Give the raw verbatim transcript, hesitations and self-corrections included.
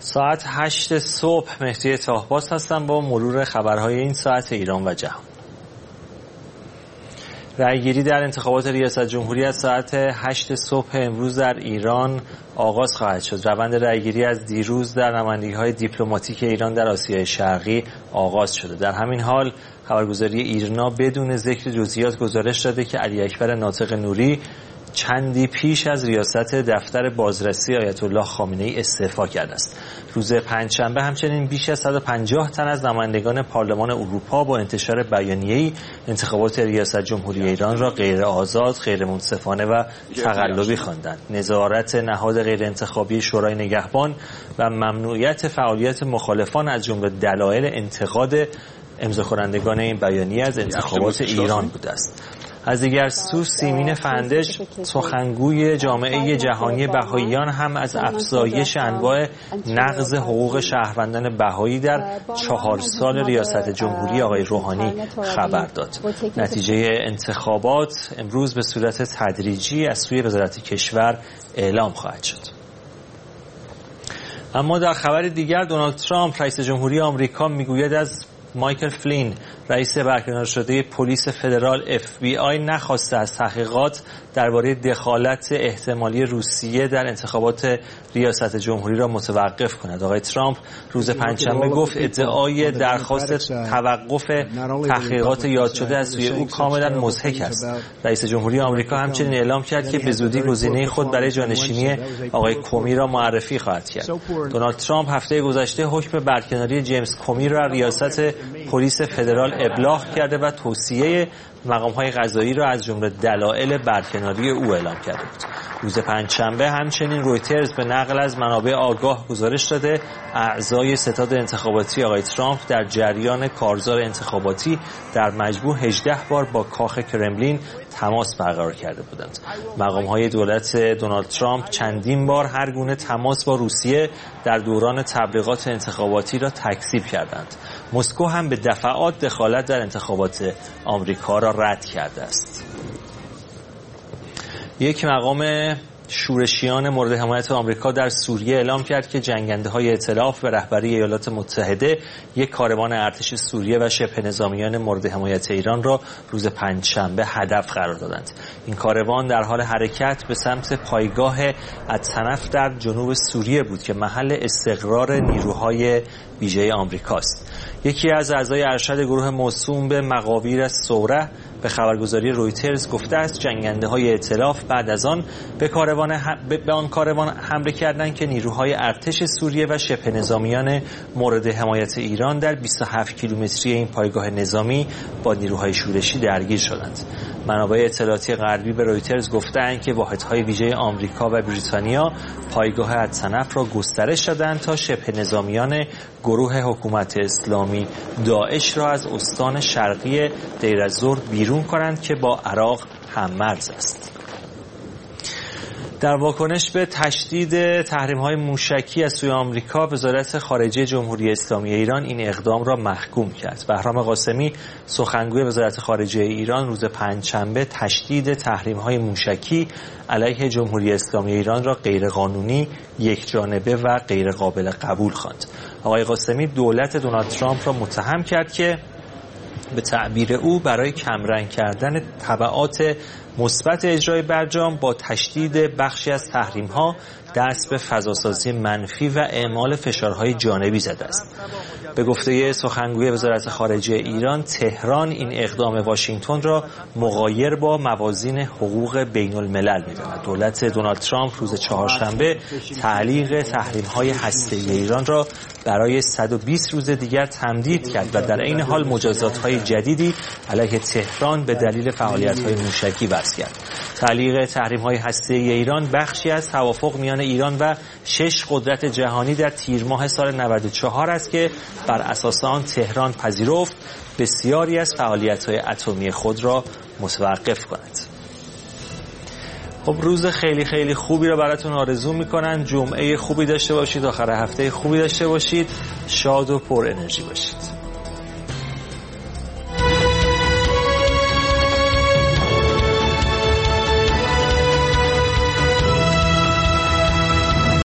ساعت هشت صبح مهدی طاهباز هستم با مرور خبرهای این ساعت ایران و جهان. رأیگیری در انتخابات ریاست جمهوری از ساعت هشت صبح امروز در ایران آغاز خواهد شد. روند رأیگیری از دیروز در نمایندگی‌های دیپلماتیک ایران در آسیای شرقی آغاز شده. در همین حال خبرگزاری ایرنا بدون ذکر جزئیات گزارش داده که علی اکبر ناطق نوری چندی پیش از ریاست دفتر بازرسی آیت الله خامنه‌ای استعفا کرده است. روز پنجشنبه همچنین بیش از صد و پنجاه تن از نمایندگان پارلمان اروپا با انتشار بیانیه‌ای انتخابات ریاست جمهوری ایران را غیر آزاد، غیر منصفانه و تقلبی خواندند. نظارت نهاد غیر انتخابی شورای نگهبان و ممنوعیت فعالیت مخالفان از جمله دلایل انتقاد امضا کنندگان این بیانیه از انتخابات ایران بوده است. از دیگر سو سیمین فندش سخنگوی جامعه جهانی بهائیان هم از افزایش انواع نقض حقوق شهروندان بهایی در چهار سال ریاست جمهوری آقای روحانی خبر داد. نتیجه انتخابات امروز به صورت تدریجی از سوی وزارت کشور اعلام خواهد شد. اما در خبر دیگر دونالد ترامپ رئیس جمهوری آمریکا میگوید از مایکل فلین رئیس برکنار شده پلیس فدرال اف بی آی نخواسته از تحقیقات درباره دخالت احتمالی روسیه در انتخابات ریاست جمهوری را متوقف کند. آقای ترامپ روز پنجشنبه گفت ادعای درخواست توقف تحقیقات یاد شده از سوی او کاملا مضحک است. رئیس جمهوری آمریکا همچنین اعلام کرد که به زودی گزینه خود برای جانشینی آقای کومی را معرفی خواهد کرد. دونالد ترامپ هفته گذشته حکم برکناری جیمز کومی را ریاست پلیس فدرال ابلاغ کرده و توصیه مقام‌های قضایی را از جمله دلایل برکناری او اعلام کرده بود. روز پنجشنبه همچنین رویترز به نقل از منابع آگاه گزارش داده اعضای ستاد انتخاباتی آقای ترامپ در جریان کارزار انتخاباتی در مجموع هجده بار با کاخ کرملین تماس برقرار کرده بودند. مقام‌های دولت دونالد ترامپ چندین بار هر گونه تماس با روسیه در دوران تبلیغات انتخاباتی را تکذیب کردند. مسکو هم به دفعات دخالت در انتخابات آمریکا را رد کرده است. یک مقام شورشیان مورد حمایت آمریکا در سوریه اعلام کرد که جنگنده‌های ائتلاف به رهبری ایالات متحده یک کاروان ارتش سوریه و شبه نظامیان مورد حمایت ایران را روز پنجشنبه هدف قرار دادند. این کاروان در حال حرکت به سمت پایگاه الطنف در جنوب سوریه بود که محل استقرار نیروهای ویژه آمریکاست. یکی از اعضای ارشد گروه موسوم به مقاویر ثوره به خبرگزاری رویترز گفته است جنگنده‌های ائتلاف بعد از آن به کاروان به آن کاروان حمله کردند که نیروهای ارتش سوریه و شبه نظامیان مورد حمایت ایران در بیست و هفت کیلومتری این پایگاه نظامی با نیروهای شورشی درگیر شدند. منابع اطلاعاتی غربی به رویترز گفتند که واحدهای ویژه آمریکا و بریتانیا پایگاه الطنف را گسترش دادند تا شبه نظامیان گروه حکومت اسلامی داعش را از استان شرقی دیر الزور بیرون کنند که با عراق هم‌مرز است. در واکنش به تشدید تحریم‌های موشکی از سوی آمریکا، وزارت خارجه جمهوری اسلامی ایران این اقدام را محکوم کرد. بهرام قاسمی سخنگوی وزارت خارجه ایران روز پنجشنبه تشدید تحریم‌های موشکی علیه جمهوری اسلامی ایران را غیرقانونی، یکجانبه و غیرقابل قبول خواند. آقای قاسمی دولت دونالد ترامپ را متهم کرد که به تعبیر او برای کمرنگ کردن تبعات مثبت اجرای برجام با تشدید بخشی از تحریم‌ها دست به فضاسازی منفی و اعمال فشارهای جانبی زده است. به گفته سخنگوی وزارت خارجه ایران، تهران این اقدام واشنگتن را مغایر با موازین حقوق بین الملل می‌داند. دولت دونالد ترامپ روز چهارشنبه تعلیق تحریم‌های هسته‌ای ایران را برای صد و بیست روز دیگر تمدید کرد و در عین حال مجازات‌های جدیدی علیه تهران به دلیل فعالیت‌های موشکی وضع کرد. تعلیق تحریم‌های هسته‌ای ایران بخشی از توافق میان ایران و شش قدرت جهانی در تیر ماه سال نود و چهار است که بر اساس آن تهران پذیرفت بسیاری از فعالیت‌های اتمی خود را متوقف کند. خب روز خیلی خیلی خوبی را براتون آرزو می‌کنم. جمعه خوبی داشته باشید، آخر هفته خوبی داشته باشید، شاد و پر انرژی باشید.